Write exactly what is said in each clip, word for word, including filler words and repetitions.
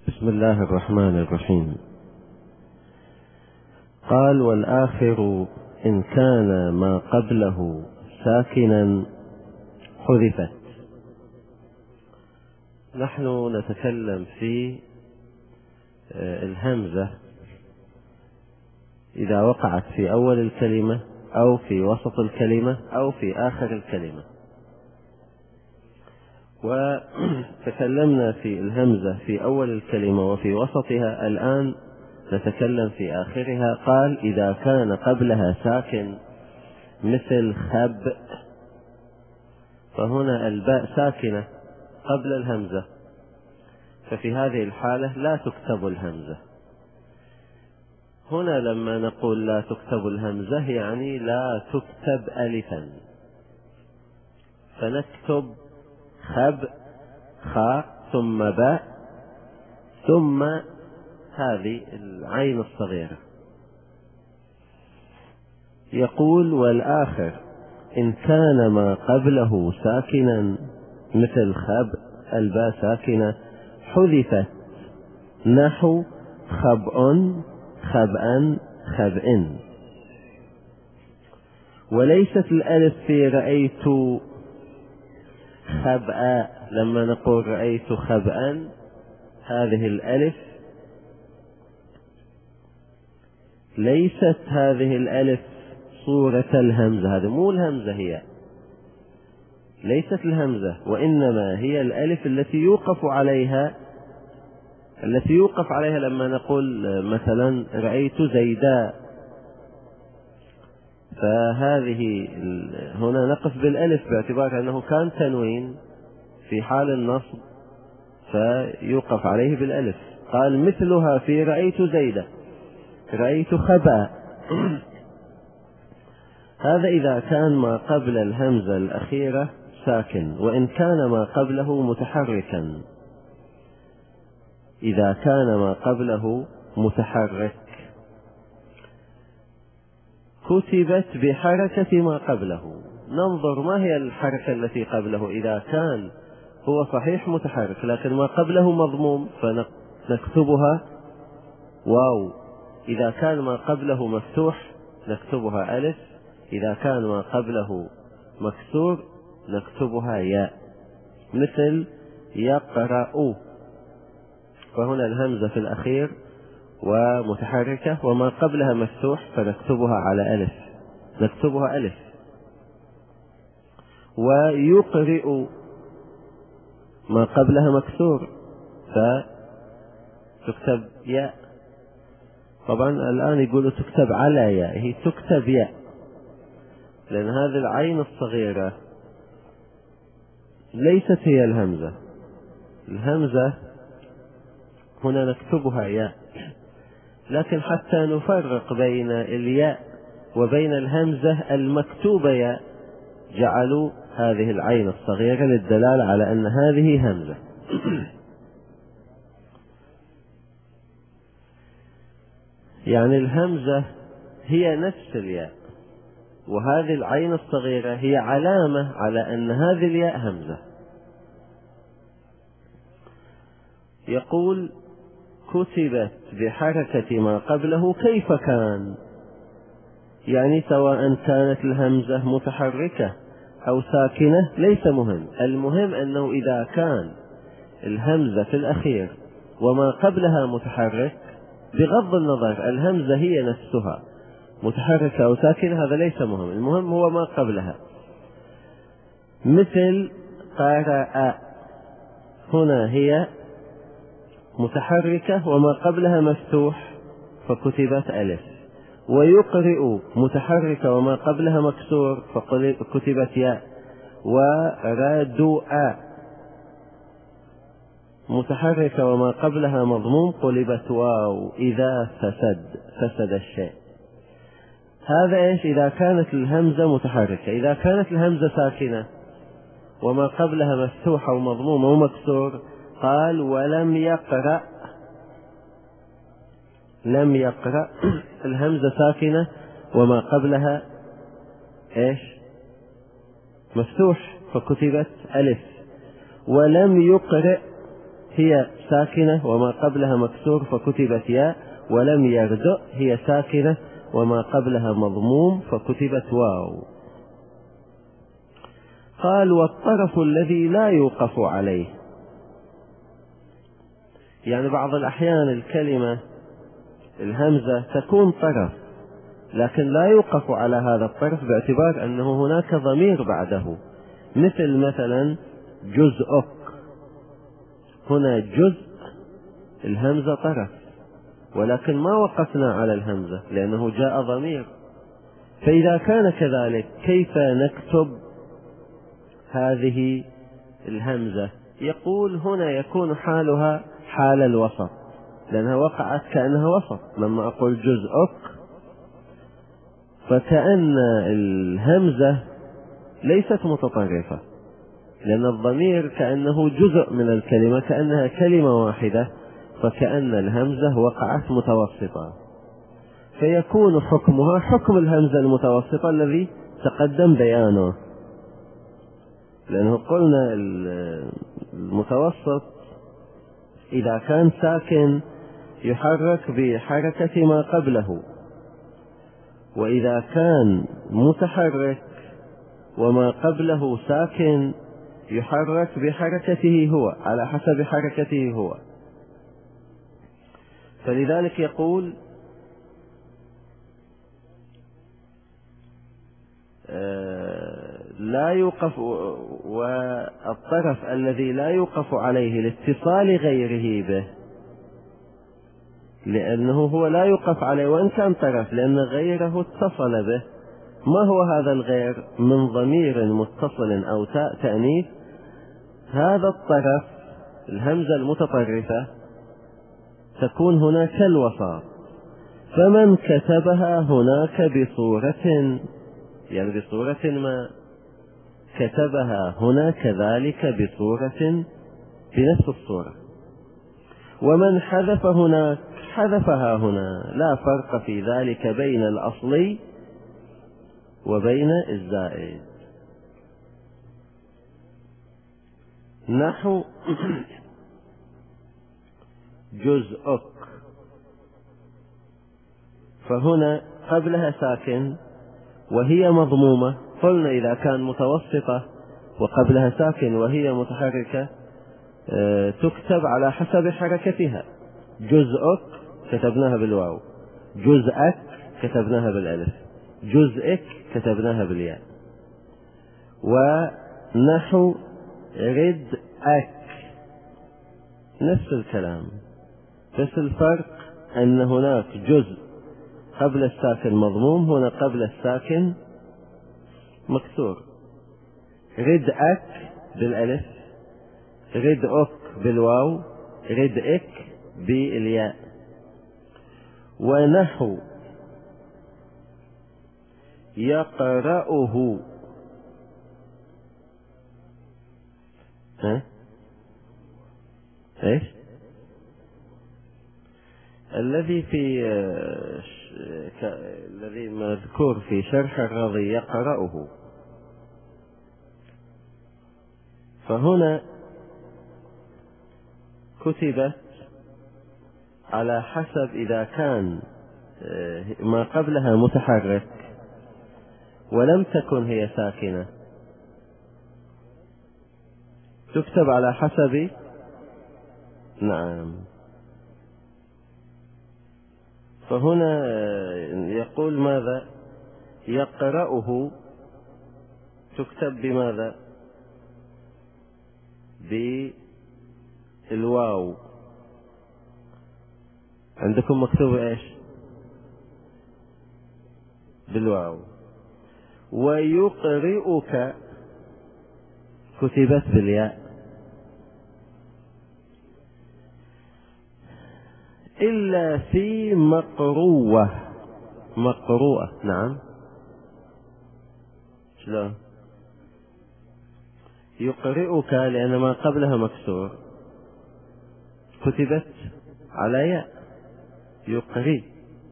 بسم الله الرحمن الرحيم. قال: والآخر إن كان ما قبله ساكنا حذفت. نحن نتكلم في الهمزة إذا وقعت في أول الكلمة أو في وسط الكلمة أو في آخر الكلمة، وتكلمنا في الهمزة في أول الكلمة وفي وسطها، الآن نتكلم في آخرها. قال: إذا كان قبلها ساكن مثل خب، فهنا الباء ساكنة قبل الهمزة، ففي هذه الحالة لا تكتب الهمزة. هنا لما نقول لا تكتب الهمزة يعني لا تكتب ألفا، فنكتب خب خاء ثم باء ثم هذه العين الصغيرة. يقول: والآخر إن كان ما قبله ساكنا مثل خب، الباء ساكنة حذفت، نحو خبء خبأ خبئ. وليست الألف في رأيت خبأ، لما نقول رأيت خبأ هذه الألف ليست هذه الألف صورة الهمزة، هذه مو الهمزة، هي ليست الهمزة، وإنما هي الألف التي يوقف عليها التي يوقف عليها لما نقول مثلا رأيت زيداء، فهذه هنا نقف بالألف باعتبار أنه كان تنوين في حال النصب فيوقف عليه بالألف. قال: مثلها في رأيت زيدة، رأيت خبأ. هذا إذا كان ما قبل الهمزة الأخيرة ساكن، وإن كان ما قبله متحركا. إذا كان ما قبله متحرك كتبت بحركة ما قبله. ننظر ما هي الحركة التي قبله. إذا كان هو صحيح متحرك لكن ما قبله مضموم فنكتبها واو. إذا كان ما قبله مفتوح نكتبها ألف. إذا كان ما قبله مكسور نكتبها ياء، مثل يقرأ، فهنا الهمزة في الأخير ومتحركة وما قبلها مفتوح فنكتبها على ألف، نكتبها ألف. ويقرئ ما قبلها مكسور فتكتب ياء. طبعا الآن يقولوا تكتب على ياء، هي تكتب ياء، لأن هذه العين الصغيرة ليست هي الهمزة. الهمزة هنا نكتبها ياء، لكن حتى نفرق بين الياء وبين الهمزة المكتوبة ياء جعلوا هذه العين الصغيرة للدلالة على أن هذه همزة. يعني الهمزة هي نفس الياء، وهذه العين الصغيرة هي علامة على أن هذه الياء همزة. يقول: كتبت بحركة ما قبله كيف كان، يعني سواء كانت الهمزة متحركة أو ساكنة ليس مهم، المهم أنه إذا كان الهمزة في الأخير وما قبلها متحرك، بغض النظر الهمزة هي نفسها متحركة أو ساكنة هذا ليس مهم، المهم هو ما قبلها. مثل قرأ، هنا هي متحركة وما قبلها مفتوح فكتبت ألف. ويقرئ متحركة وما قبلها مكسور فكتبت ياء. وردؤ متحركة وما قبلها مضموم قلبت واو إذا فسد فسد الشيء. هذا إيش؟ إذا كانت الهمزة متحركة. إذا كانت الهمزة ساكنة وما قبلها مفتوح أو مضموم أو مكسور، قال: ولم يقرأ، لم يقرأ الهمزة ساكنة وما قبلها إيش؟ مفتوح فكتبت ألف. ولم يقرأ هي ساكنة وما قبلها مكسور فكتبت ياء، ولم يردأ هي ساكنة وما قبلها مضموم فكتبت واو. قال والطرف الذي لا يوقف عليه، يعني بعض الأحيان الكلمة الهمزة تكون طرف لكن لا يوقف على هذا الطرف باعتبار أنه هناك ضمير بعده، مثل مثلا جزءك، هنا جزء الهمزة طرف ولكن ما وقفنا على الهمزة لأنه جاء ضمير. فإذا كان كذلك كيف نكتب هذه الهمزة؟ يقول هنا يكون حالها حال الوسط لأنها وقعت كأنها وسط. لما أقول جزءك فكأن الهمزة ليست متطرفة لأن الضمير كأنه جزء من الكلمة، كأنها كلمة واحدة، فكأن الهمزة وقعت متوسطة، فيكون حكمها حكم الهمزة المتوسطة الذي تقدم بيانه. لأنه قلنا المتوسط إذا كان ساكن يحرك بحركة ما قبله، وإذا كان متحرك وما قبله ساكن يحرك بحركته هو على حسب حركته هو. فلذلك يقول لا يوقف، والطرف الذي لا يوقف عليه لاتصال غيره به، لأنه هو لا يوقف عليه وإن كان طرف لأن غيره اتصل به. ما هو هذا الغير؟ من ضمير متصل أو تاء تأنيث. هذا الطرف الهمزة المتطرفة تكون هنا كالوسط، فمن كتبها هناك بصورة، يعني بصورة ما كتبها هنا كذلك بصورة بنفس الصورة، ومن حذف هناك حذفها هنا، لا فرق في ذلك بين الأصلي وبين الزائد. نحو جزءك، فهنا قبلها ساكن وهي مضمومة. قلنا إذا كان متوسطة وقبلها ساكن وهي متحركة تكتب على حسب حركتها. جزءك كتبناها بالواو، جزءك كتبناها بالألف، جزءك كتبناها بالياء. ونحو ردءك نفس الكلام، بس الفرق أن هناك جزء قبل الساكن مضموم، هنا قبل الساكن مكسور. ردءك بالألف، ردءك بالواو، ردءك بالياء. ونحو يقرأه، ها ايش الذي في الذي مذكور في شرح الرضي؟ يقرأه. فهنا كتبت على حسب، إذا كان ما قبلها متحرك ولم تكن هي ساكنة تكتب على حسب، نعم. فهنا يقول ماذا؟ يقرأه تكتب بماذا؟ بالواو. عندكم مكتوب ايش؟ بالواو. ويقرئك كتبت بالياء، إلا في مقروءة. مقروءة، نعم. شلون؟ يقرئك لأن ما قبلها مكسور كتبت على ياء، يقري،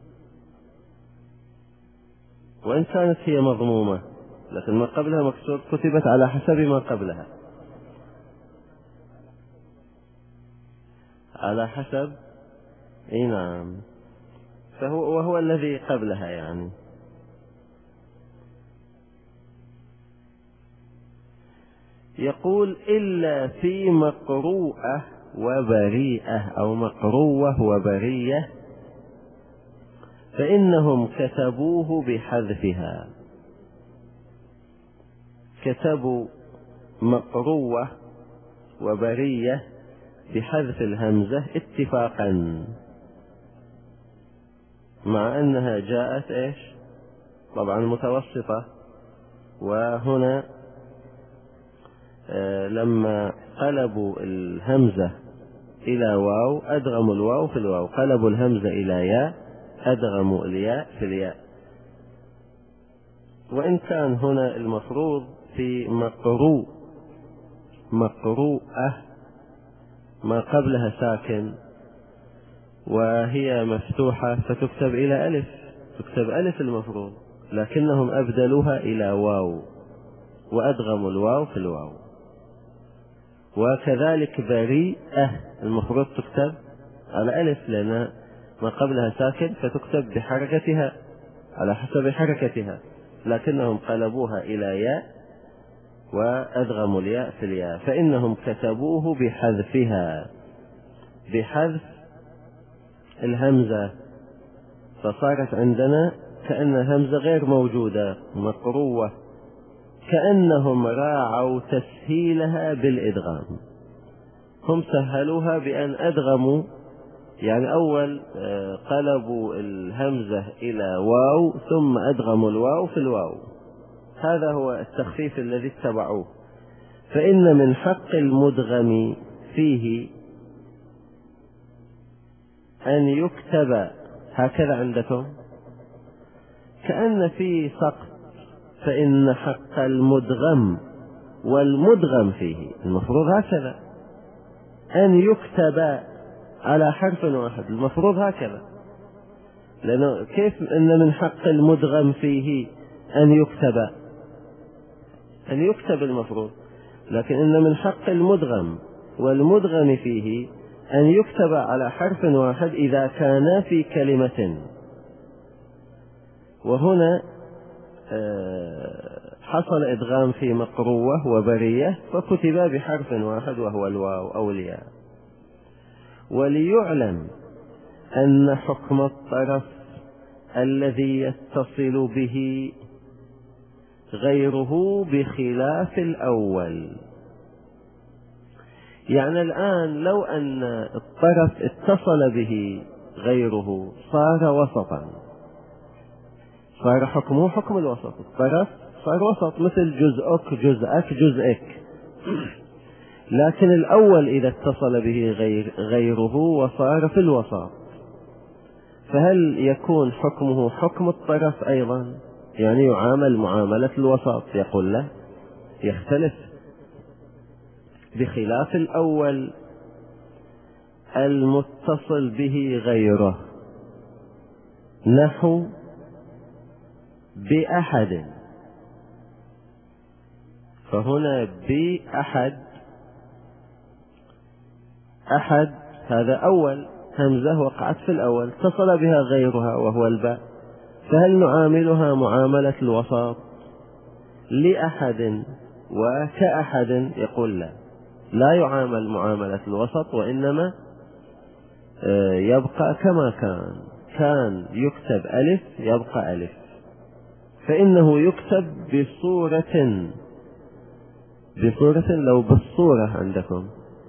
وإن كانت هي مضمومة لكن ما قبلها مكسور كتبت على حسب ما قبلها. على حسب، اي نعم، فهو وهو الذي قبلها يعني. يقول إلا في مقروءة وبريئة أو مقروة وبرية فإنهم كتبوه بحذفها. كتبوا مقروة وبرية بحذف الهمزة اتفاقا، مع أنها جاءت إيش طبعا متوسطة، وهنا آه لما قلبوا الهمزة إلى واو أدغموا الواو في الواو، قلبوا الهمزة إلى ياء أدغموا الياء في الياء. وإن كان هنا المفروض في مقروء مقروءة ما قبلها ساكن وهي مفتوحة فتكتب إلى ألف، تكتب ألف المفروض، لكنهم أبدلوها إلى واو وأدغموا الواو في الواو. وكذلك بريئة المفروض تكتب على ألف لأن ما قبلها ساكن فتكتب بحركتها على حسب حركتها، لكنهم قلبوها إلى ياء وأدغموا الياء في الياء، فإنهم كتبوه بحذفها، بحذف الهمزة، فصارت عندنا كأن همزة غير موجودة مقروة، كأنهم راعوا تسهيلها بالإدغام. هم سهلوها بأن أدغموا، يعني أول قلبوا الهمزة إلى واو ثم أدغموا الواو في الواو، هذا هو التخفيف الذي اتبعوه. فإن من حق المدغم فيه أن يكتب هكذا عندكم كأن في سقط، فإن حق المدغم والمدغم فيه المفروض هكذا أن يكتب على حرف واحد، المفروض هكذا، لأنه كيف أن من حق المدغم فيه أن يكتب أن يكتب المفروض، لكن إن من حق المدغم والمدغم فيه أن يكتب على حرف واحد إذا كان في كلمة. وهنا حصل إدغام في مقروة وبرية فكتبا بحرف واحد وهو الواو أو الياء. وليعلم أن حكم الطرف الذي يتصل به غيره بخلاف الأول. يعني الآن لو أن الطرف اتصل به غيره صار وسطا، صار حكمه حكم الوسط، الطرف صار وسط مثل جزءك جزءك جزءك. لكن الأول إذا اتصل به غير غيره وصار في الوسط، فهل يكون حكمه حكم الطرف أيضا؟ يعني يعامل معاملة الوسط؟ يقول لا، يختلف، بخلاف الأول المتصل به غيره، نحو بأحد، فهنا بأحد، أحد هذا أول همزة وقعت في الأول اتصل بها غيرها وهو الباء، فهل نعاملها معاملة الوسط لأحد وكأحد؟ يقول لا، لا يعامل معاملة الوسط، وإنما يبقى كما كان، كان يكتب ألف يبقى ألف، فإنه يكتب بصورة، بصورة لو بالصورة عندكم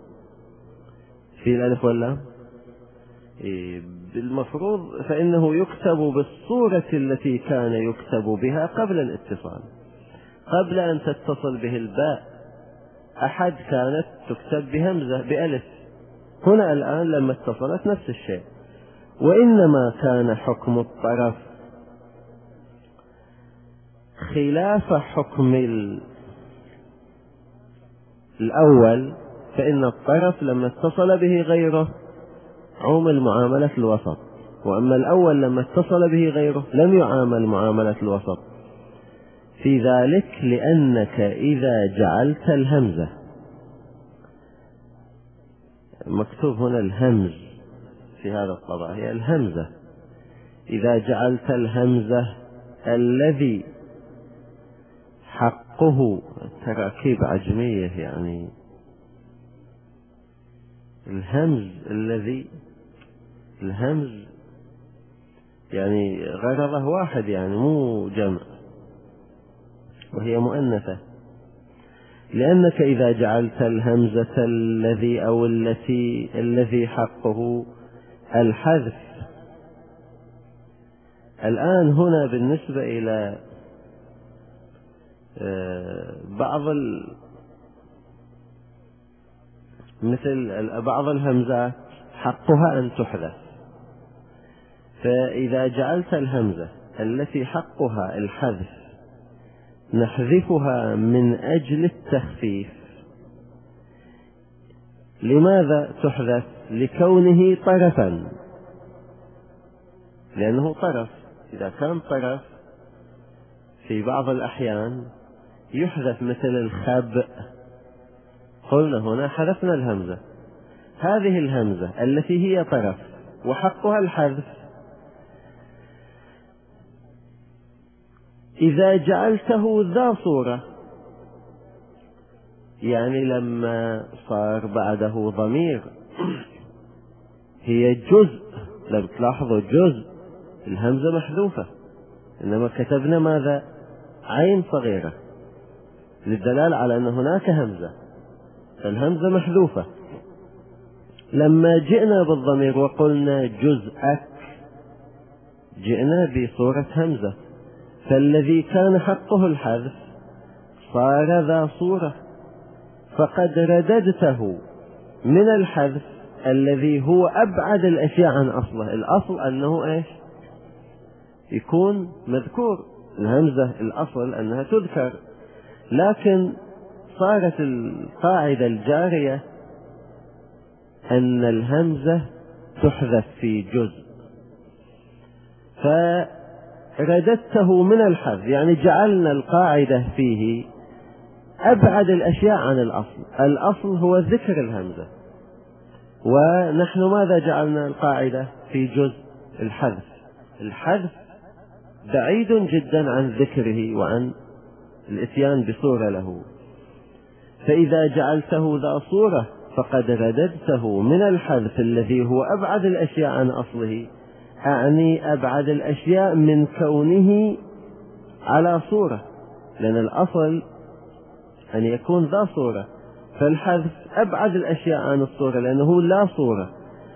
في الألف ولا بالمفروض، فإنه يكتب بالصورة التي كان يكتب بها قبل الاتصال، قبل أن تتصل به الباء. أحد كانت تكتب بهمزة بألف، هنا الآن لما اتصلت نفس الشيء. وإنما كان حكم الطرف خلاف حكم الأول، فإن الطرف لما اتصل به غيره عمل معاملة الوسط، وأما الأول لما اتصل به غيره لم يعامل معاملة الوسط. في ذلك لأنك إذا جعلت الهمزة مكتوب هنا الهمز في هذا الطبع، هي الهمزة. إذا جعلت الهمزة الذي حقه، تراكيب عجمية يعني، الهمز الذي، الهمز يعني غرضه واحد يعني مو جمع، وهي مؤنثة، لأنك إذا جعلت الهمزة الذي أو التي الذي حقه الحذف. الآن هنا بالنسبة إلى بعض ال... مثل بعض الهمزات حقها أن تحذف، فإذا جعلت الهمزة التي حقها الحذف نحذفها من أجل التخفيف. لماذا تحذف؟ لكونه طرفا، لأنه طرف. إذا كان طرف في بعض الأحيان يحذف، مثل الخبء، قلنا هنا حذفنا الهمزة. هذه الهمزة التي هي طرف وحقها الحذف، إذا جعلته ذا صورة، يعني لما صار بعده ضمير هي جزء، لو تلاحظوا جزء الهمزة محذوفة، إنما كتبنا ماذا؟ عين صغيرة للدلالة على أن هناك همزة، فالهمزة محذوفة. لما جئنا بالضمير وقلنا جزءك جئنا بصورة همزة، فالذي كان حقه الحذف صار ذا صورة، فقد رددته من الحذف الذي هو أبعد الأشياء عن أصله. الأصل أنه إيش؟ يكون مذكور، الهمزة الأصل أنها تذكر، لكن صارت القاعدة الجارية أن الهمزة تحذف في جزء، فرددته من الحذف، يعني جعلنا القاعدة فيه أبعد الأشياء عن الأصل. الأصل هو ذكر الهمزة، ونحن ماذا جعلنا القاعدة في جزء؟ الحذف. الحذف بعيد جدا عن ذكره وعن الاتيان بصورة له، فإذا جعلته ذا صورة فقد رددته من الحذف الذي هو أبعد الأشياء عن أصله، أعني أبعد الأشياء من كونه على صورة، لأن الأصل أن يكون ذا صورة، فالحذف أبعد الأشياء عن الصورة لأنه لا صورة.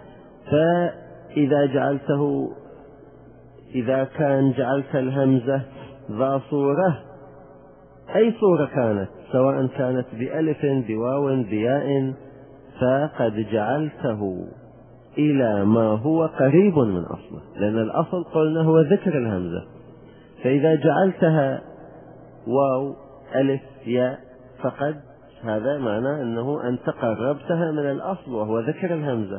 فإذا جعلته، إذا كان جعلت الهمزة ذا صورة، أي صورة كانت، سواء كانت بألف بواو بياء، فقد جعلته إلى ما هو قريب من أصله، لأن الأصل قلنا هو ذكر الهمزة. فإذا جعلتها واو ألف ياء فقد هذا معناه أنه أنت قربتها من الأصل وهو ذكر الهمزة،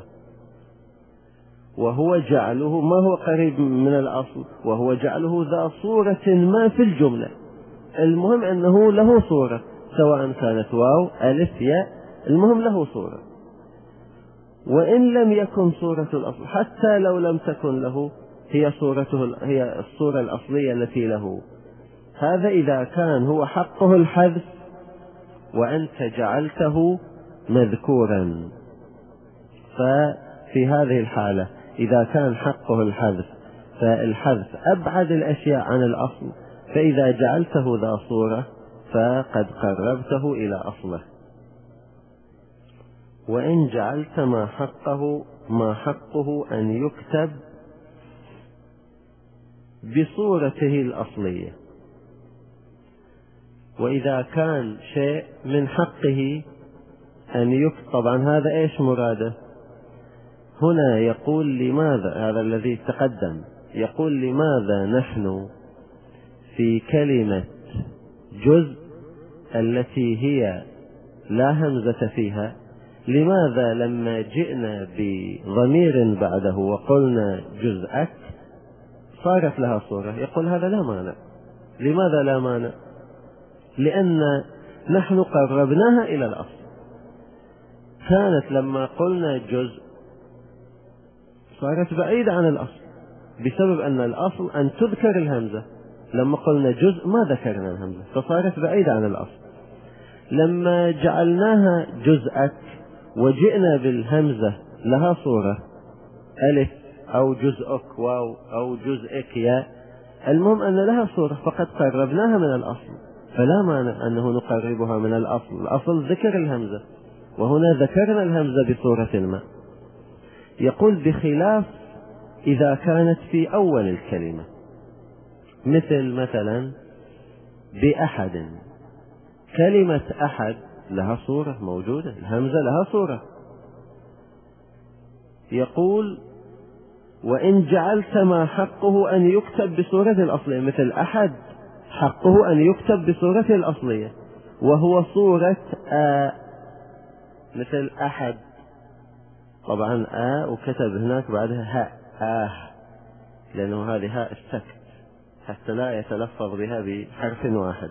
وهو جعله ما هو قريب من الأصل، وهو جعله ذا صورة ما في الجملة. المهم أنه له صورة، سواء كانت واو ألف ياء، المهم له صورة. وإن لم يكن صورة الأصل، حتى لو لم تكن له، هي صورته، هي الصورة الأصلية التي له. هذا إذا كان هو حقه الحذف وأنت جعلته مذكورا. ففي هذه الحالة إذا كان حقه الحذف، فالحذف أبعد الأشياء عن الأصل، فإذا جعلته ذا صورة فقد قربته إلى أصله. وإن جعلت ما حقه ما حقه أن يكتب بصورته الأصلية، وإذا كان شيء من حقه أن يكتب، طبعا هذا إيش مراده هنا؟ يقول لماذا، هذا الذي تقدم، يقول لماذا نحن في كلمة جزء التي هي لا همزة فيها، لماذا لما جئنا بضمير بعده وقلنا جزءك صارت لها صورة؟ يقول هذا لا مانع. لماذا لا مانع؟ لأن نحن قربناها إلى الأصل. كانت لما قلنا جزء صارت بعيدة عن الأصل، بسبب أن الأصل أن تذكر الهمزة. لما قلنا جزء ما ذكرنا الهمزة فصارت بعيدة عن الأصل. لما جعلناها جزءك وجئنا بالهمزة لها صورة ألف أو جزءك واو أو جزءك ياء، المهم أن لها صورة، فقد قربناها من الأصل، فلا مانع أنه نقربها من الأصل. الأصل ذكر الهمزة، وهنا ذكرنا الهمزة بصورة ما. يقول بخلاف إذا كانت في أول الكلمة، مثل مثلا بأحد، كلمة أحد لها صورة موجودة، الهمزة لها صورة. يقول وإن جعلت ما حقه أن يكتب بصورة الأصلية، مثل أحد حقه أن يكتب بصورة الأصلية وهو صورة آ، مثل أحد، طبعا آ وكتب هناك بعدها هاء آه، لأنه هذه هاء السكت حتى لا يتلفظ بها بحرف واحد.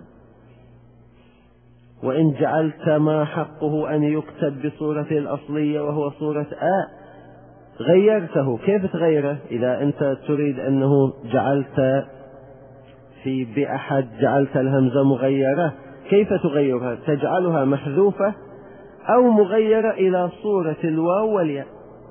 وإن جعلت ما حقه أن يكتب بصورة الأصلية وهو صورة آ، غيرته. كيف تغيره؟ إذا أنت تريد أنه جعلت في بأحد جعلت الهمزة مغيرة، كيف تغيرها؟ تجعلها محذوفة أو مغيرة إلى صورة الواو والياء.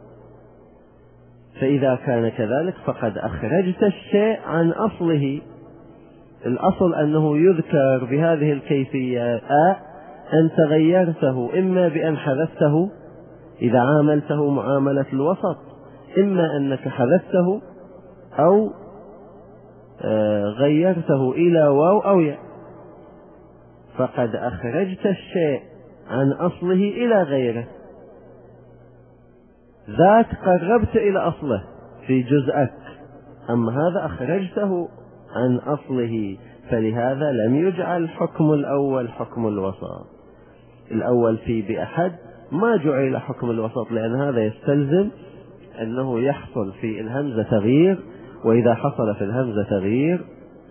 فإذا كان كذلك فقد أخرجت الشيء عن أصله. الأصل أنه يذكر بهذه الكيفية آ، أنت غيرته إما بأن حذفته إذا عاملته معاملة الوسط، إما أنك حذفته أو غيرته إلى واو أو ياء، فقد أخرجت الشيء عن أصله إلى غيره. ذاك قربت إلى أصله في جزءك، أما هذا أخرجته عن أصله، فلهذا لم يجعل حكم الأول حكم الوسط. الأول في بأحد ما جعل حكم الوسط، لأن هذا يستلزم أنه يحصل في الهمزة تغيير، وإذا حصل في الهمزة تغيير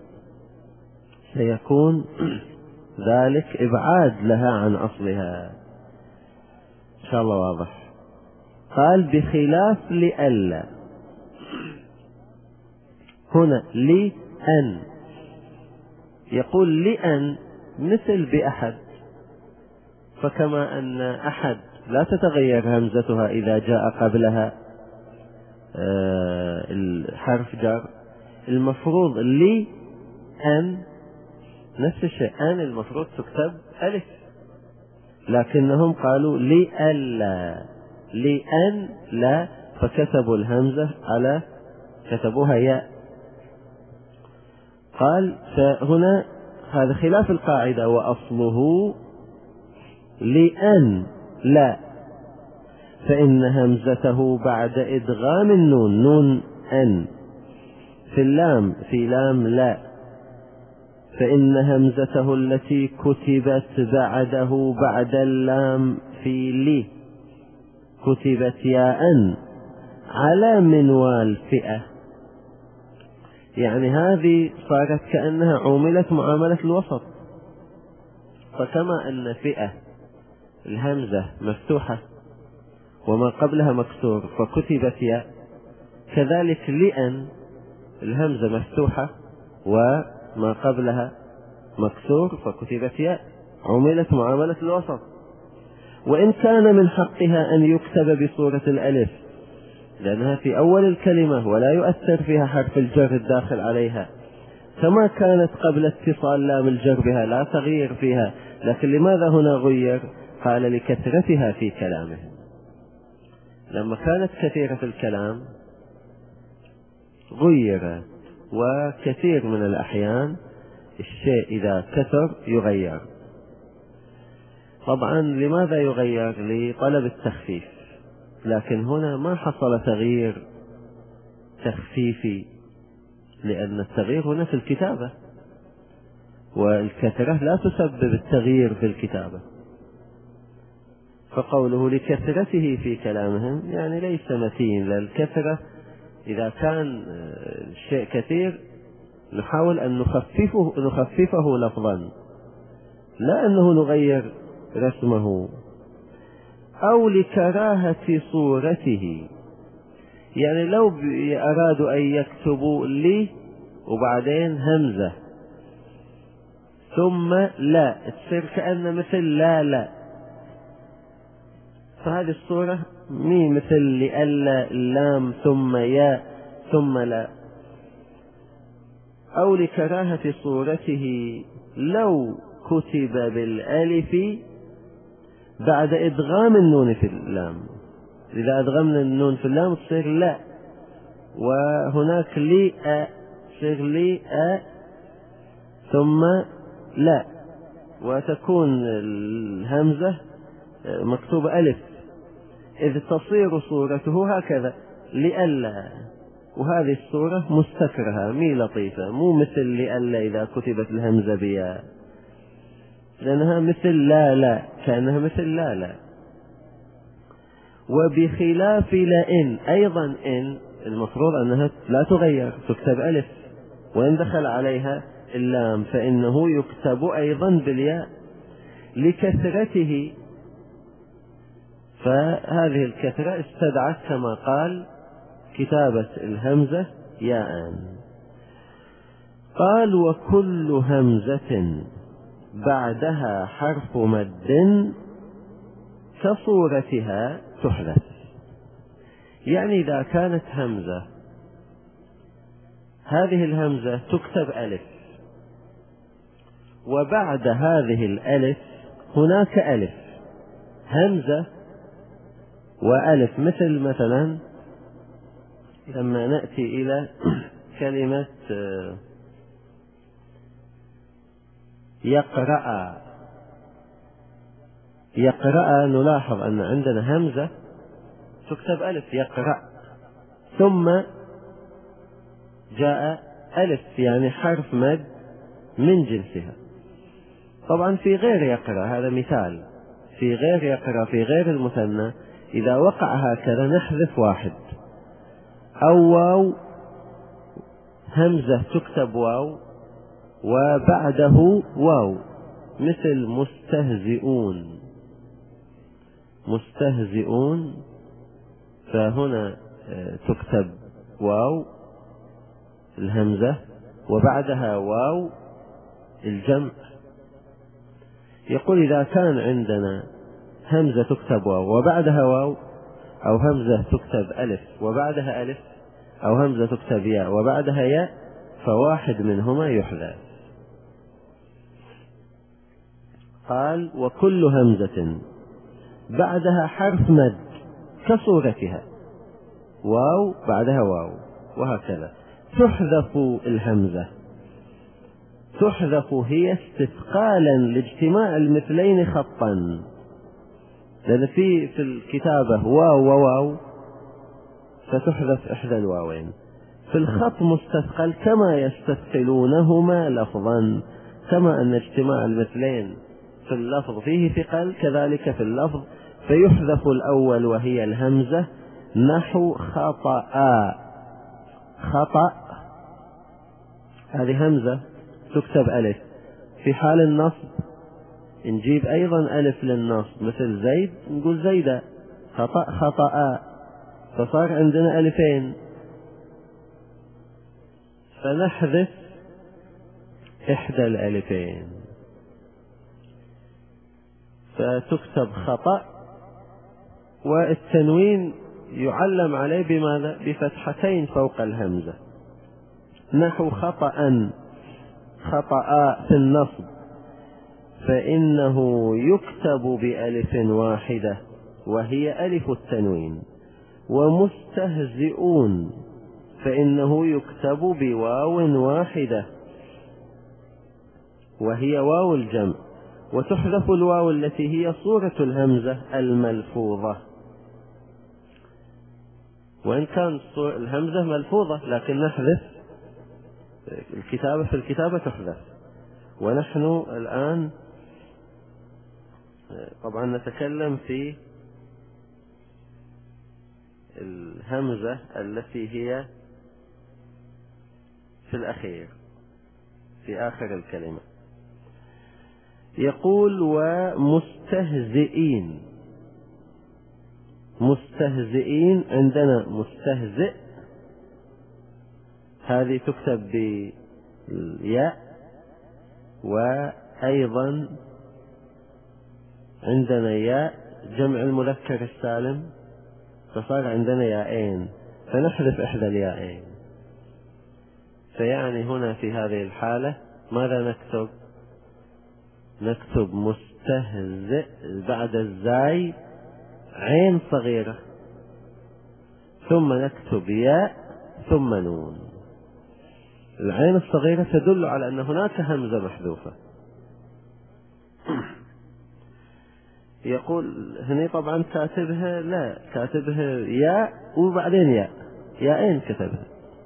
سيكون ذلك إبعاد لها عن أصلها. إن شاء الله واضح. قال بخلاف لألا، هنا لأن، يقول لأن مثل بأحد، فكما أن أحد لا تتغير همزتها إذا جاء قبلها الحرف جر، المفروض لي أن نفس الشيء، أن المفروض تكتب ألف، لكنهم قالوا لألا، لأن لا، فكتبوا الهمزة على كتبوها ياء. قال فهنا هذا خلاف القاعدة، وأصله لأن لا، فإن همزته بعد إدغام النون، نون أن في اللام في لام لا، فإن همزته التي كتبت بعده بعد اللام في لي كتبت ياء على منوال فئة، يعني هذه صارت كأنها عوملت معاملة الوسط. فكما أن فئة الهمزة مفتوحة وما قبلها مكسور فكتبت ياء، كذلك لأن الهمزة مفتوحة وما قبلها مكسور فكتبت ياء، عملت معاملة الوسط. وإن كان من حقها أن يكتب بصورة الألف لأنها في أول الكلمة ولا يؤثر فيها حرف الجر الداخل عليها، كما كانت قبل اتصال لام الجر بها لا تغيير فيها، لكن لماذا هنا غير؟ قال لكثرتها في كلامه. لما كانت كثيرة في الكلام غيرت، وكثير من الأحيان الشيء إذا كثر يغير. طبعا لماذا يغير؟ لطلب التخفيف، لكن هنا ما حصل تغيير تخفيفي، لأن التغيير هنا في الكتابة، والكثرة لا تسبب التغيير في الكتابة. فقوله لكثرته في كلامهم يعني ليس متين، للكثرة إذا كان الشيء كثير نحاول أن نخففه, نخففه لفظا، لا أنه نغير رسمه. أو لكراهة صورته، يعني لو أرادوا أن يكتبوا لي وبعدين همزة ثم لا، تصير كأن مثل لا لا، فهذه الصورة مي مثل لألا اللام ثم يا ثم لا. أو لكراهة صورته لو كتب بالألف بعد إدغام النون في اللام، إذا أدغمنا النون في اللام تصير لا، وهناك لي أ تصير لي أ ثم لا، وتكون الهمزة مكتوبة ألف، إذ تصير صورته هكذا لألا، وهذه الصورة مستكرهة مي لطيفة، مو مثل لألا إذا كتبت الهمزة بيا، لأنها مثل لا لا، كأنها مثل لا لا. وبخلاف لئن أيضا، إن المفروض أنها لا تغير، تكتب ألف، وإن دخل عليها اللام فإنه يكتب أيضا بالياء لكثرته، فهذه الكثرة استدعت كما قال كتابة الهمزة ياء. قال وكل همزة بعدها حرف مد كصورتها تحذف، يعني إذا كانت همزة هذه الهمزة تكتب ألف، وبعد هذه الألف هناك ألف همزة وألف، مثل مثلا لما نأتي إلى كلمة يقرأ، يقرأ نلاحظ أن عندنا همزة تكتب ألف يقرأ، ثم جاء ألف يعني حرف مد من جنسها. طبعا في غير يقرأ، هذا مثال، في غير يقرأ في غير المثنى إذا وقع هكذا نحذف واحد، أو واو همزة تكتب واو وبعده واو، مثل مستهزئون، مستهزئون فهنا تكتب واو الهمزة وبعدها واو الجمع. يقول إذا كان عندنا همزة تكتب واو وبعدها واو، أو همزة تكتب ألف وبعدها ألف، أو همزة تكتب ياء وبعدها ياء، فواحد منهما يحذف. قال وكل همزة بعدها حرف مد كصورتها، واو بعدها واو وهكذا، تحذف الهمزة، تحذف هي استثقالا لاجتماع المثلين خطا، لأن في في الكتابة واو وواو فتحذف إحدى الواوين، في الخط مستثقل كما يستثقلونهما لفظا، كما أن اجتماع المثلين في اللفظ فيه ثقل كذلك في اللفظ، فيحذف الأول وهي الهمزة، نحو خطأ، خطأ هذه همزة تكتب ألف، في حال النصب نجيب أيضا ألف للنصب، مثل زيد نقول زيدة، خطأ خطأ، فصار عندنا ألفين، فنحذف إحدى الألفين فتكتب خطأ، والتنوين يعلم عليه بماذا؟ بفتحتين فوق الهمزة، نحو خطأ، خطأ في النصب فإنه يكتب بألف واحدة وهي ألف التنوين، ومستهزئون فإنه يكتب بواو واحدة وهي واو الجمع، وتحذف الواو التي هي صورة الهمزة الملفوظة، وإن كان الهمزة ملفوظة لكن نحذف الكتابة، في الكتابة تحذف. ونحن الآن طبعا نتكلم في الهمزة التي هي في الأخير في آخر الكلمة. يقول ومستهزئين، مستهزئين عندنا مستهزئ، هذه تكتب بالياء، وأيضا عندنا ياء جمع المذكر السالم، فصار عندنا ياءين، فنحذف إحدى الياءين. فيعني هنا في هذه الحالة ماذا نكتب؟ نكتب مستهزئ بعد الزاي عين صغيرة، ثم نكتب ياء ثم نون. العين الصغيرة تدل على أن هناك همزة محذوفة. يقول هني طبعا كاتبها لا، كاتبها ياء وبعدين ياء، ياءين كتبها،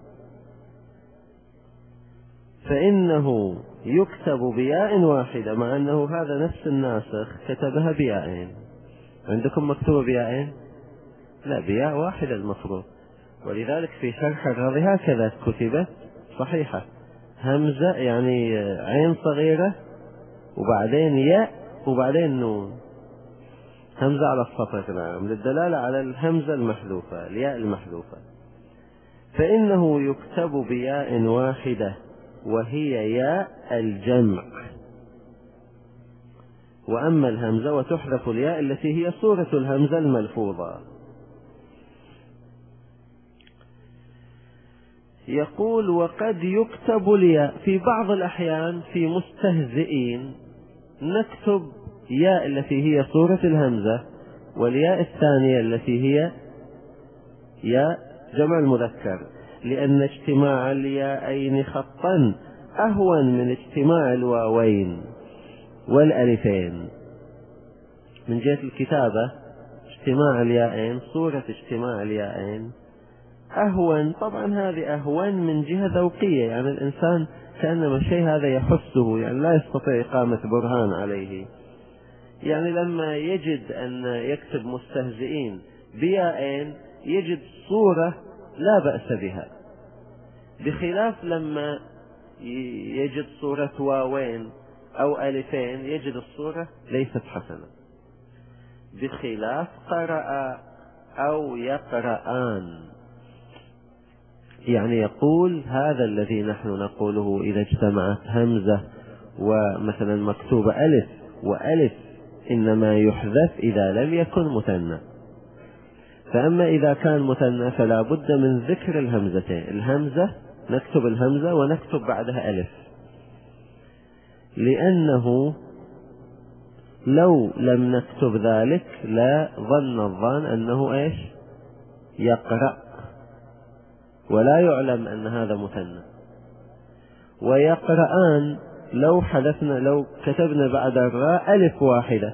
فإنه يكتب بياء واحدة، مع أنه هذا نفس الناسخ كتبها بياءين. عندكم مكتوبة بياءين؟ لا، بياء واحدة المفروض. ولذلك في شرح الرضي هكذا كتبت صحيحة، همزة يعني عين صغيرة وبعدين ياء وبعدين نون، همزة على السطر، نعم، للدلالة على الهمزة المحذوفة، الياء المحذوفة. فإنه يكتب بياء واحدة وهي ياء الجمع، وأما الهمزة وتحذف الياء التي هي صورة الهمزة الملفوظة. يقول وقد يكتب الياء في بعض الأحيان في مستهزئين، نكتب ياء التي هي صورة الهمزة، والياء الثانية التي هي ياء جمع المذكر، لأن اجتماع الياءين خطا أهون من اجتماع الواوين والألفين. من جهة الكتابة اجتماع الياءين، صورة اجتماع الياءين أهون. طبعا هذه أهون من جهة ذوقية، يعني الإنسان كأنما الشيء هذا يحسه، يعني لا يستطيع إقامة برهان عليه. يعني لما يجد أن يكتب مستهزئين بياءين يجد صورة لا بأس بها، بخلاف لما يجد صورة واوين أو ألفين يجد الصورة ليست حسنة. بخلاف قرأ أو يقرآن، يعني يقول هذا الذي نحن نقوله إذا اجتمعت همزة ومثلا مكتوبة ألف وألف إنما يحذف إذا لم يكن مثنى، فأما إذا كان مثنى فلا بد من ذكر الهمزتين، الهمزة نكتب الهمزة ونكتب بعدها ألف، لأنه لو لم نكتب ذلك لا ظن الظان أنه إيش يقرأ، ولا يعلم أن هذا مثنى. ويقرآن لو حذفنا لو كتبنا بعد الراء ألف واحدة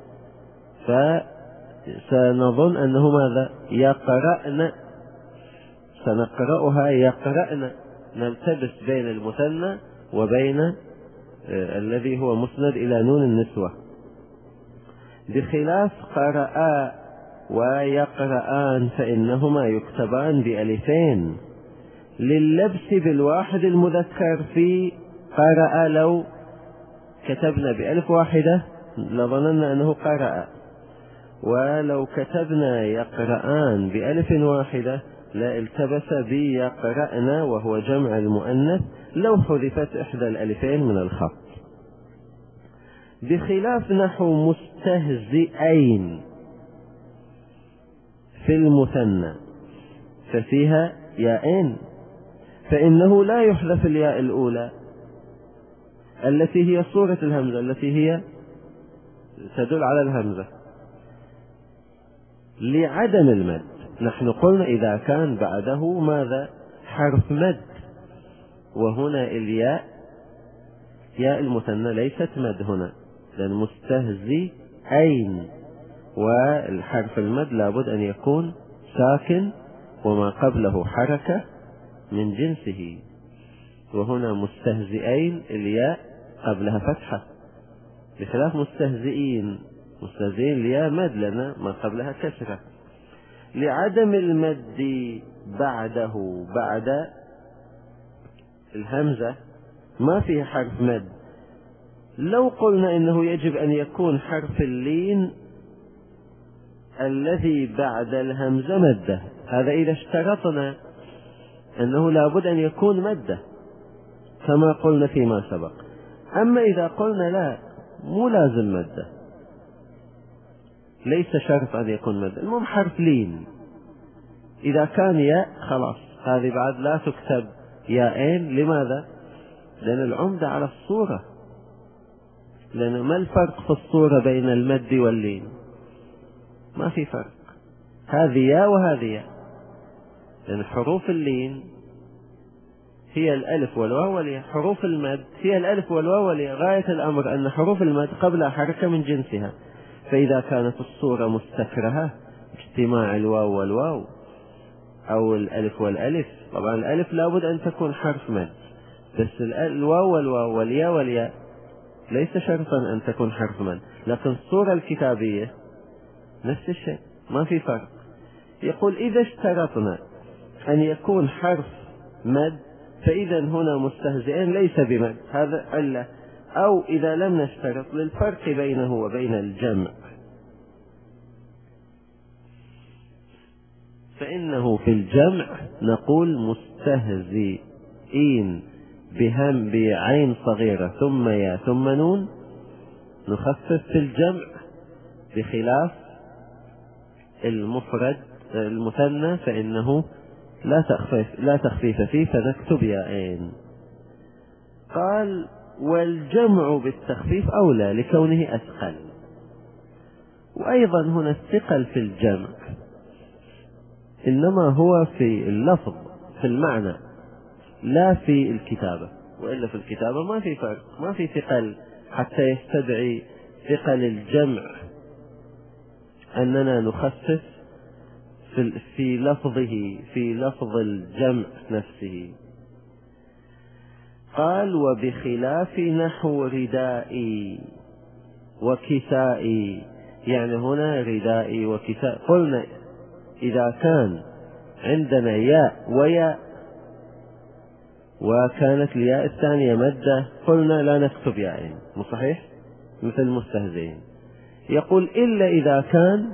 فسنظن أنه ماذا يقرأن، سنقرأها يقرأن، نلتبس بين المثنى وبين آه الذي هو مسند إلى نون النسوة. بخلاف قرآ ويقرآن فإنهما يكتبان بألفين لللبس بالواحد المذكر في قرأ. لو كتبنا بألف واحدة لظننا أنه قرأ، ولو كتبنا يقرآن بألف واحدة لا التبس بيقرأنا وهو جمع المؤنث لو حذفت إحدى الألفين من الخط. بخلاف نحو مستهزئين في المثنى ففيها ياءين، فإنه لا يحذف الياء الأولى التي هي صورة الهمزة التي هي تدل على الهمزة لعدم المد. نحن قلنا إذا كان بعده ماذا حرف مد، وهنا الياء ياء المثنى ليست مد هنا، لأن مستهزي أين والحرف المد لابد أن يكون ساكن وما قبله حركة من جنسه، وهنا مستهزئين الياء قبلها فتحة، بخلاف مستهزئين مستهزئين الياء مد لنا ما قبلها كسرة. لعدم المد بعده بعد الهمزة ما فيها حرف مد. لو قلنا إنه يجب أن يكون حرف اللين الذي بعد الهمزة مدة. هذا إذا اشترطنا أنه لابد أن يكون مدة كما قلنا فيما سبق. أما إذا قلنا لا، مو لازم مدة، ليس شرط أن يكون مدة، المهم حرف لين. إذا كان ياء خلاص، هذه بعد لا تكتب ياءين. لماذا؟ لأن العمدة على الصورة، لأن ما الفرق في الصورة بين المد واللين؟ ما في فرق، هذه ياء وهذه ياء، لأن حروف اللين هي الألف والواو والياء، حروف المد هي الألف والواو والياء. غاية الأمر أن حروف المد قبلها حركة من جنسها، فإذا كانت الصورة مستكرهة اجتماع الواو والواو أو الألف والألف، طبعا الألف لابد أن تكون حرف مد، بس الواو والواو والياء والياء ليس شرطا أن تكون حرف مد. لكن الصورة الكتابية نفس الشيء، ما في فرق. يقول إذا اشترطنا أن يكون حرف مد فإذا هنا مستهزئين ليس بمد، هذا علة. أو إذا لم نشترط للفرق بينه وبين الجمع، فإنه في الجمع نقول مستهزئين بهم بعين صغيرة ثم يا ثم نون، نخفف في الجمع، بخلاف المفرد المثنى فإنه لا تخفيف, لا تخفيف فيه، فنكتب ياءين. قال والجمع بالتخفيف أولى لكونه أثقل. وأيضا هنا الثقل في الجمع إنما هو في اللفظ في المعنى لا في الكتابة، وإلا في الكتابة ما في فرق، ما في ثقل حتى يستدعي ثقل الجمع أننا نخفف في, في لفظه في لفظ الجمع نفسه. قال وبخلاف نحو ردائي وكسائي، يعني هنا ردائي وكساء قلنا إذا كان عندنا ياء وياء وكانت الياء الثانية مدة قلنا لا نكتب ياءين، مو صحيح؟ مثل المستهزئين. يقول إلا إذا كان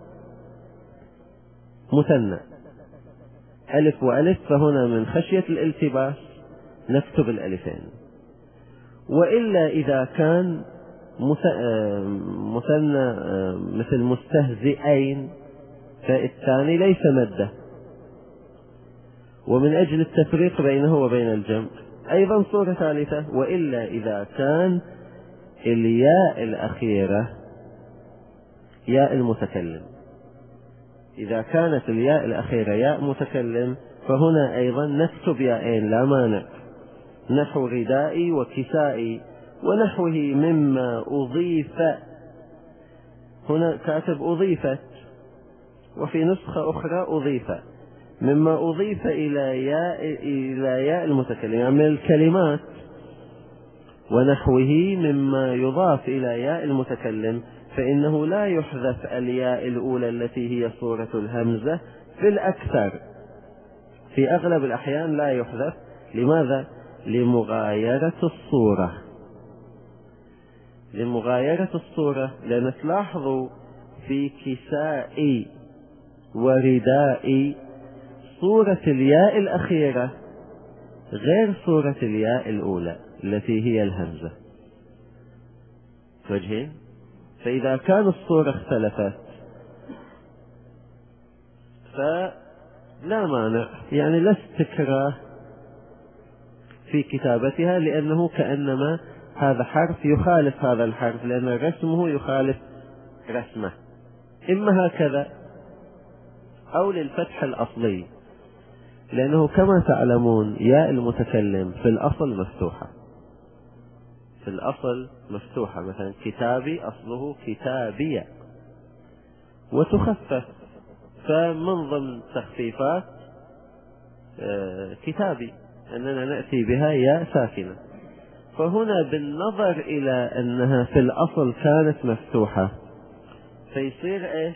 مثنى ألف وألف، فهنا من خشية الالتباس نكتب الألفين. وإلا إذا كان مثنى مثل مستهزئين فالثاني ليس مدة، ومن أجل التفريق بينه وبين الجمع. أيضا صورة ثالثة، وإلا إذا كان الياء الأخيرة ياء المتكلم، إذا كانت الياء الأخيرة ياء متكلم فهنا أيضا نكتب ياءين لا مانع، نحو ردائي وكسائي ونحوه مما أضيف. هنا كاتب أضيفت، وفي نسخة أخرى أضيف، مما أضيف إلى ياء إلى ياء المتكلم، يعني من الكلمات، ونحوه مما يضاف إلى ياء المتكلم، فإنه لا يحذف الياء الأولى التي هي صورة الهمزة في الأكثر، في أغلب الأحيان لا يحذف. لماذا؟ لمغايرة الصورة، لمغايرة الصورة. لأن تلاحظوا في كسائي وردائي صورة الياء الأخيرة غير صورة الياء الأولى التي هي الهمزة، وجهين. فإذا كان الصورة اختلفت فلا مانع، يعني لا استكراه في كتابتها، لأنه كأنما هذا حرف يخالف هذا الحرف، لأن رسمه يخالف رسمه، إما هكذا أو للفتح الأصلي، لأنه كما تعلمون ياء المتكلم في الأصل مفتوحة، في الأصل مفتوحة. مثلا كتابي أصله كتابية، وتخفف، فمن ضمن تخفيفات كتابي أننا نأتي بها ياء ساكنة. فهنا بالنظر إلى أنها في الأصل كانت مفتوحة فيصير إيش؟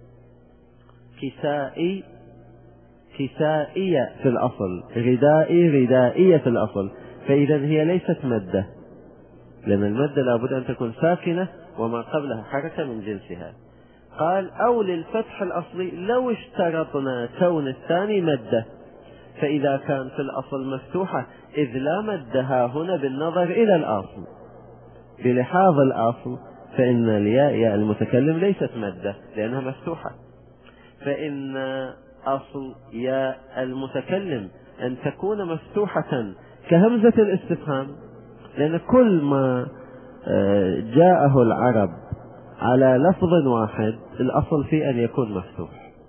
كسائي كسائية في الأصل، ردائي ردائية في الأصل، فإذا هي ليست مدة، لأن المدة لابد أن تكون ساكنة وما قبلها حركة من جنسها. قال أو للفتح الأصلي لو اشترطنا كون الثاني مدة، فإذا كان في الأصل مفتوحة إذ لا مدها هنا بالنظر إلى الأصل بلحاظ الأصل، فإن الياء ياء المتكلم ليست مدة لأنها مفتوحة، فإن أصل ياء المتكلم أن تكون مفتوحة كهمزة الاستفهام، لأن كل ما جاءه العرب على لفظ واحد الأصل في أن يكون مفتوح،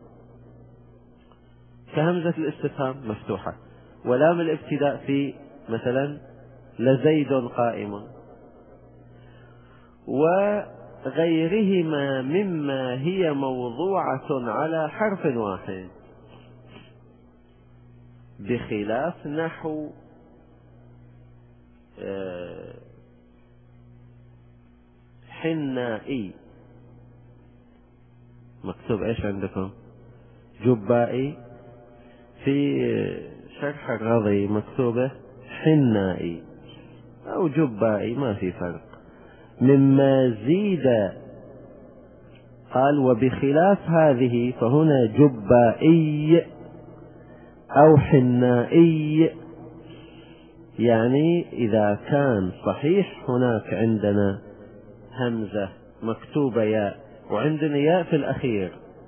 كهمزة الاستفهام مفتوحة، ولام الابتداء في مثلا لزيد قائم، وغيرهما مما هي موضوعة على حرف واحد، بخلاف نحو حنائي. مكتوب ايش عندكم؟ جبائي. في شرح الرضي مكتوبة حنائي او جبائي، ما في فرق. مما زيد قال وبخلاف هذه فهنا جبائي او حنائي، يعني إذا كان صحيح هناك عندنا همزة مكتوبة ياء وعندنا ياء في الأخير،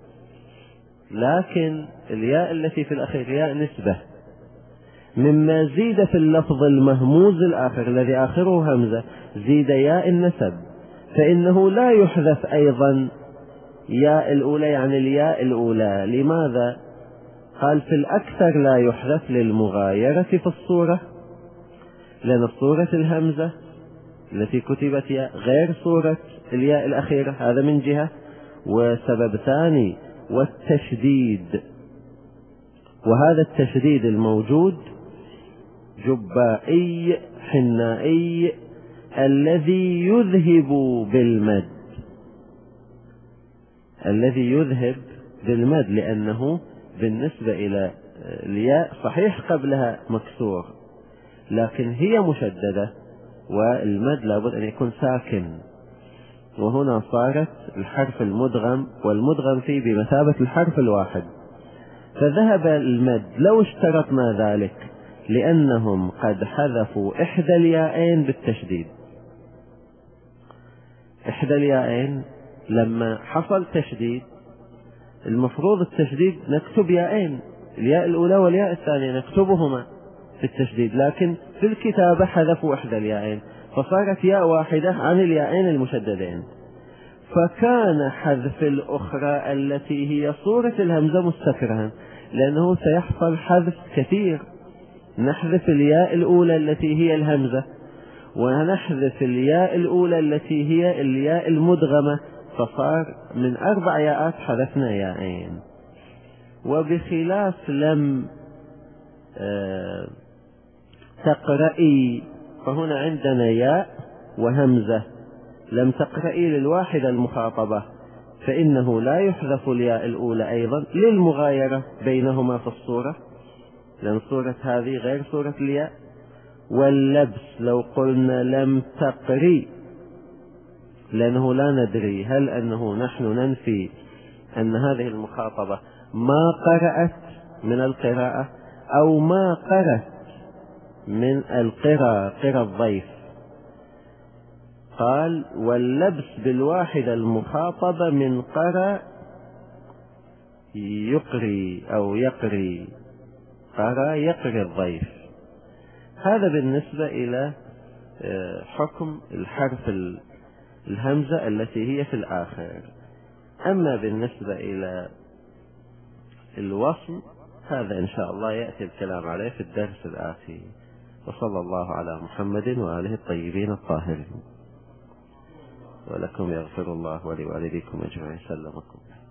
لكن الياء التي في الأخير ياء نسبة، مما زيد في اللفظ المهموز الآخر الذي آخره همزة زيد ياء النسب، فإنه لا يحذف أيضا ياء الأولى، يعني الياء الأولى. لماذا؟ قال في الأكثر لا يحذف للمغايرة في الصورة، لأن صورة الهمزة التي كتبت ياء غير صورة الياء الأخيرة، هذا من جهة. وسبب ثاني والتشديد، وهذا التشديد الموجود جبائي حنائي الذي يذهب بالمد، الذي يذهب بالمد، لأنه بالنسبة إلى الياء صحيح قبلها مكسور لكن هي مشددة، والمد لابد أن يكون ساكن، وهنا صارت الحرف المدغم والمدغم فيه بمثابة الحرف الواحد، فذهب المد لو اشترطنا ذلك، لأنهم قد حذفوا إحدى الياءين بالتشديد. إحدى الياءين لما حصل تشديد المفروض التشديد نكتب ياءين، الياء الأولى والياء الثانية نكتبهما في التشديد، لكن في الكتابة حذفوا إحدى الياءين فصارت ياء واحدة عن الياءين المشددين، فكان حذف الأخرى التي هي صورة الهمزة مستكرها، لأنه سيحصل حذف كثير، نحذف الياء الأولى التي هي الهمزة ونحذف الياء الأولى التي هي الياء المدغمة، فصار من أربع ياءات حذفنا ياءين. وبخلاف لم آه تقرئي فهنا عندنا ياء وهمزة، لم تقرئي للواحدة المخاطبة فإنه لا يحذف الياء الأولى أيضا للمغايرة بينهما في الصورة، لأن صورة هذه غير صورة الياء. واللبس لو قلنا لم تقري، لأنه لا ندري هل أنه نحن ننفي أن هذه المخاطبة ما قرأت من القراءة أو ما قرأت من القراءة قراءة الضيف. قال واللبس بالواحدة المخاطبة من قرأ يقري أو يقري، قرأ يقري الضيف. هذا بالنسبة إلى حكم الحرف الهمزة التي هي في الآخر. أما بالنسبة إلى الوصل هذا إن شاء الله يأتي الكلام عليه في الدرس الآتي. وصلى الله على محمد وآله الطيبين الطاهرين. ولكم يغفر الله ولوالديكم أجمعين. سلمكم.